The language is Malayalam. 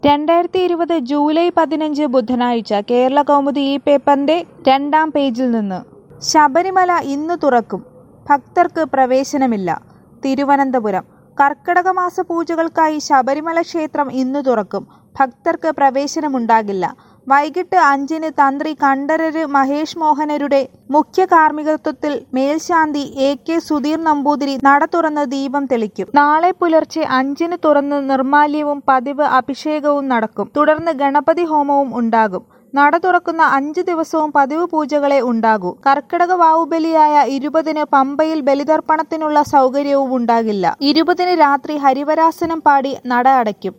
2020 ജൂലൈ 15 ബുധനാഴ്ച കേരള കൗമുദി ഈ പേപ്പറിന്റെ 2-ാം പേജിൽ നിന്ന്. ശബരിമല ഇന്നു തുറക്കും, ഭക്തർക്ക് പ്രവേശനമില്ല. തിരുവനന്തപുരം. കർക്കടകമാസ പൂജകൾക്കായി ശബരിമല ക്ഷേത്രം ഇന്നു തുറക്കും. ഭക്തർക്ക് പ്രവേശനമുണ്ടാകില്ല. വൈകിട്ട് 5-ന് തന്ത്രി കണ്ഠരര് മഹേഷ് മോഹനരുടെ മുഖ്യ കാർമ്മികത്വത്തിൽ മേൽശാന്തി AK സുധീർ നമ്പൂതിരി നട തുറന്ന് ദീപം തെളിക്കും. നാളെ പുലർച്ചെ 5-ന് തുറന്ന് നിർമ്മാല്യവും പതിവ് അഭിഷേകവും നടക്കും. തുടർന്ന് ഗണപതി ഹോമവും ഉണ്ടാകും. നട തുറക്കുന്ന 5 ദിവസവും പതിവ് പൂജകളെ ഉണ്ടാകൂ. കർക്കിടക വാവുബലിയായ 20-ന് പമ്പയിൽ ബലിതർപ്പണത്തിനുള്ള സൗകര്യവും ഉണ്ടാകില്ല. 20-ന് രാത്രി ഹരിവരാസനം പാടി നട അടയ്ക്കും.